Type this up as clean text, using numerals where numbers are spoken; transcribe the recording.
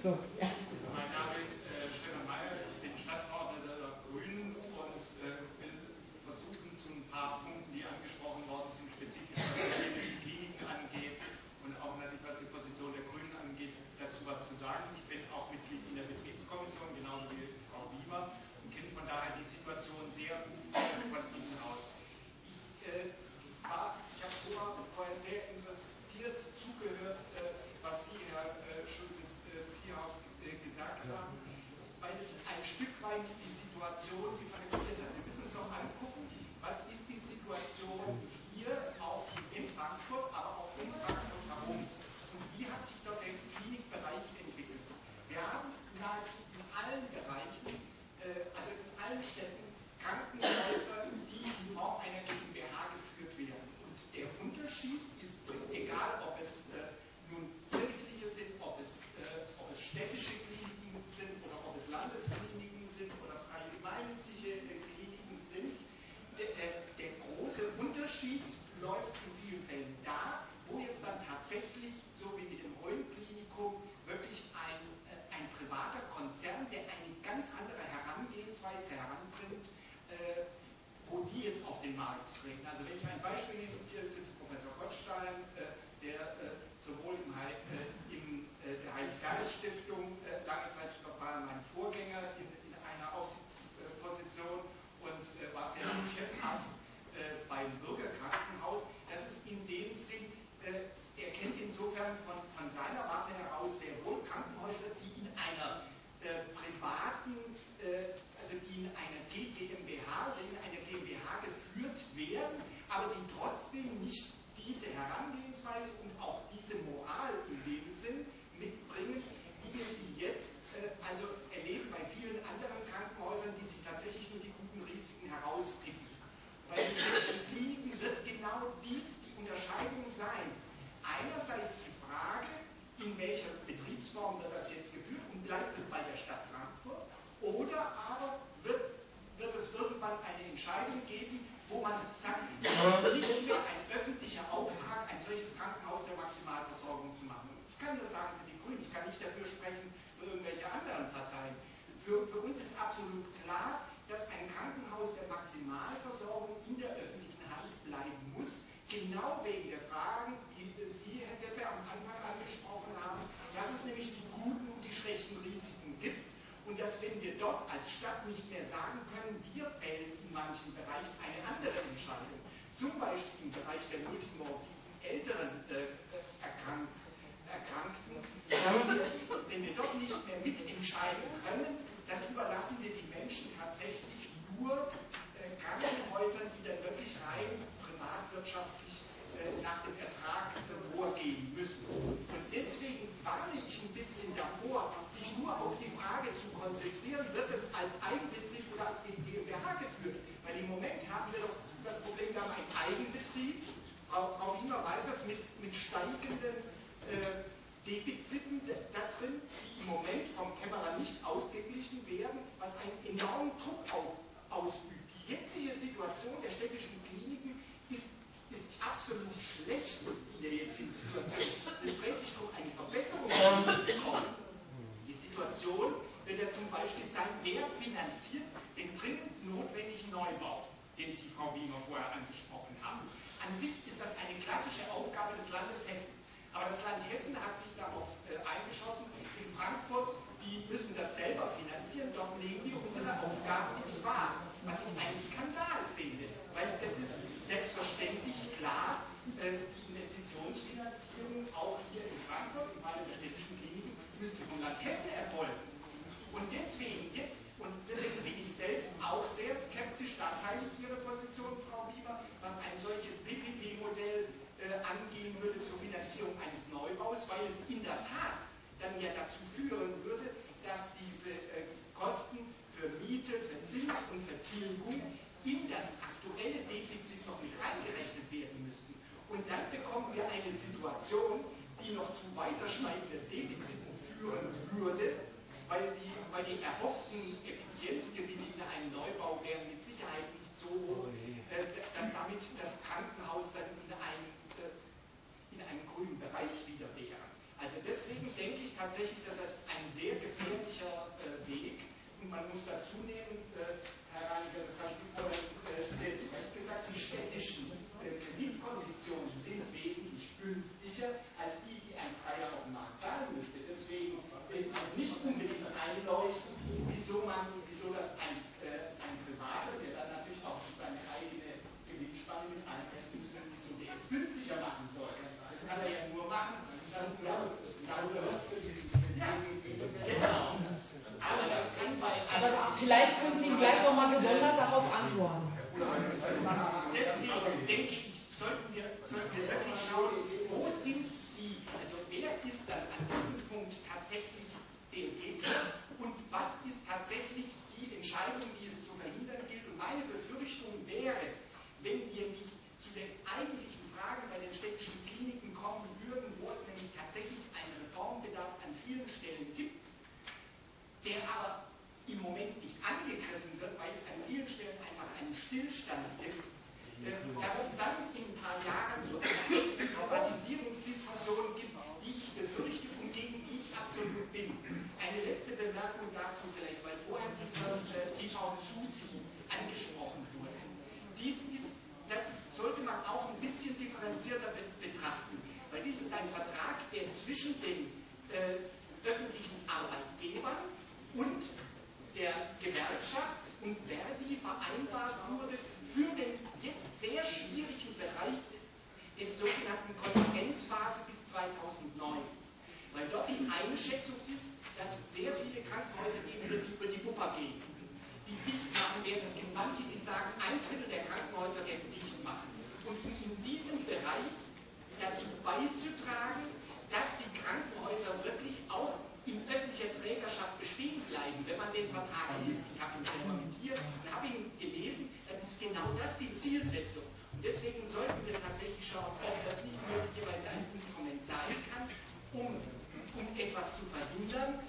So, ja. Mein Name ist Stefan Mayer, ich bin Stadtverordneter der Grünen und will versuchen, zu ein paar Punkten, die angesprochen worden sind, spezifisch was die Kliniken angeht und auch natürlich was die Position der Grünen angeht, dazu was zu sagen. Ich bin auch Mitglied in der Betriebskommission, genauso wie Frau Wiemer, und kenne von daher die Situation sehr gut von innen aus. Ich habe vorher sehr interessiert zugehört, was Sie, Herr Schulze-Zierhaus, gesagt haben, weil es ein Stück weit die Situation differenziert hat. Wir müssen uns auch angucken, was ist die Situation hier auch in Frankfurt, aber auch in Frankfurt herum. Und wie hat sich dort der Klinikbereich entwickelt? Wir haben nahezu in allen Bereichen, also in allen Städten, Krankenhäuser, die in Form einer GmbH geführt werden. Und der Unterschied ist, egal ob es nun kirchliche sind, ob es städtische Kliniken sind oder ob es Landeskliniken sind oder freie gemeinnützige Kliniken sind, der große Unterschied läuft in vielen Fällen da, wo jetzt dann tatsächlich, so wie mit dem Rhön-Klinikum, wirklich ein privater Konzern, der eine ganz andere Herangehensweise heranbringt, wo die jetzt auf den Markt treten. Also wenn ich ein Beispiel nehme, hier sitzt Professor Gottstein, der sowohl der Heilig-Geist-Stiftung lange Zeit war mein Vorgänger in einer Aufsichtsposition und war sehr lange Chefarzt beim Bürgerkrankenhaus. Das ist in dem Sinn, er kennt insofern von seiner Warte heraus sehr wohl Krankenhäuser, die in einer privaten, also die in einer GmbH oder in einer GmbH geführt werden, aber die trotzdem nicht diese Herangehensweise und auch diese Moral in dem Sinn mitbringen, wie wir sie jetzt also erleben bei vielen anderen Krankenhäusern, die sich tatsächlich nur die guten Risiken herauspicken. Bei den städtischen Kliniken wird genau dies die Unterscheidung sein. Einerseits die Frage, in welcher Betriebsform wird das jetzt geführt und bleibt es bei der Stadt Frankfurt, oder aber wird es irgendwann eine Entscheidung geben, wo man sagt, es ist nicht mehr ein öffentlicher Auftrag, ein solches Krankenhaus der Maximalversorgung zu machen. Ich kann nur sagen für die Grünen, ich kann nicht dafür sprechen für irgendwelche anderen Parteien. Für uns ist absolut klar, dass ein Krankenhaus der Maximalversorgung in der öffentlichen Hand bleiben muss, genau wegen der Fragen, die Sie, Herr Deppe, am Anfang angesprochen haben, dass es nämlich die guten und die schlechten Risiken gibt. Und dass, wenn wir dort als Stadt nicht mehr sagen können, wir fällen in manchen Bereichen eine andere Entscheidung, zum Beispiel im Bereich der multimorbiden älteren Erkrankten, wenn wir dort nicht mehr mitentscheiden können, dann überlassen wir die Menschen tatsächlich nur Krankenhäusern, die dann wirklich rein privatwirtschaftlich nach dem Ertrag vorgehen müssen. Und deswegen warne ich ein bisschen davor, sich nur auf die Frage zu konzentrieren, wird es als Eigenbetrieb oder als GmbH geführt? Weil im Moment haben wir doch das Problem, wir haben einen Eigenbetrieb, Frau Wiemer weiß das, mit steigenden Defiziten da drin, die im Moment vom Kämmerer nicht ausgeglichen werden, was einen enormen Druck ausübt. Die jetzige Situation der städtischen Kliniken ist absolut schlecht in der jetzigen Situation. Es dreht sich um eine Verbesserung bekommen. Die Situation wird ja zum Beispiel sein, wer finanziert den dringend notwendigen Neubau, den Sie, Frau Wiemer, vorher angesprochen haben. An sich ist das eine klassische Aufgabe des Landes Hessen. Aber das Land Hessen hat sich darauf eingeschossen, in Frankfurt, die müssen das selber finanzieren, dort nehmen wir unsere Aufgaben nicht wahr. Was ich einen Skandal finde, weil es ist selbstverständlich klar, die Investitionsfinanzierung auch hier in Frankfurt, im Falle der städtischen Kliniken, müsste vom Land Hessen erfolgen. Und deswegen bin ich selbst auch sehr skeptisch, da teile ich Ihre Position, Frau Wiemer, was ein solches PPP-Modell angehen würde zur Finanzierung eines Neubaus, weil es in der Tat dann ja dazu führen würde, dass diese Kosten für Miete, für Zins und für Tilgung in das aktuelle Defizit noch mit eingerechnet werden müssten. Und dann bekommen wir eine Situation, die noch zu weiter steigenden Defiziten führen würde, weil die erhofften Effizienzgewinne in einem Neubau wären mit Sicherheit nicht so hoch, dass damit das Krankenhaus dann in einem grünen Bereich wieder wäre. Also deswegen denke ich tatsächlich, dass das ein sehr man muss dazu nehmen, Herr Reiniger, das habe ich vorhin sehr zu Recht gesagt, die städtischen Kreditkonditionen sind wesentlich günstiger als die ein Freier auf dem Markt zahlen müsste. Deswegen ist es nicht unbedingt einleuchtend, wieso das ein Privater, der dann natürlich auch seine eigene Gewinnspanne mit einrechnen muss, wieso der es günstiger machen soll. Das kann er ja nur machen. Aber vielleicht können Sie ihm gleich noch mal gesondert darauf antworten. Deswegen denke ich, sollten wir wirklich schauen, wo sind die, also wer ist dann an diesem Punkt tatsächlich der Gegner und was ist tatsächlich die Entscheidung, die es zu verhindern gilt. Und meine Befürchtung wäre, wenn wir nicht zu den eigentlichen Fragen bei den städtischen Kliniken kommen würden, wo es nämlich tatsächlich einen Reformbedarf an vielen Stellen gibt, der aber im Moment nicht angegriffen wird, weil es an vielen Stellen einfach einen Stillstand gibt, dass es dann in ein paar Jahren zu einer echten Privatisierungsdiskussion gibt, die ich befürchte und gegen die ich absolut bin. Eine letzte Bemerkung dazu vielleicht, weil vorher dieser TV-Zusi angesprochen wurde. Das sollte man auch ein bisschen differenzierter betrachten, weil dies ist ein Vertrag, der zwischen den öffentlichen Arbeitgebern und der Gewerkschaft und Verdi vereinbart wurde für den jetzt sehr schwierigen Bereich der sogenannten Kontingenzphase bis 2009. Weil dort die Einschätzung ist, dass sehr viele Krankenhäuser eben über die Wupper gehen, die dicht machen werden. Es gibt manche, die sagen, 1/3 der Krankenhäuser werden dicht machen. Und in diesem Bereich dazu beizutragen, dass die Krankenhäuser wirklich auch in öffentlicher Trägerschaft bestehen bleiben, wenn man den Vertrag liest. Ich habe ihn selber mit hier und habe ihn gelesen, dann ist genau das die Zielsetzung. Und deswegen sollten wir tatsächlich schauen, ob das nicht möglicherweise ein Instrument sein kann, um etwas zu verhindern,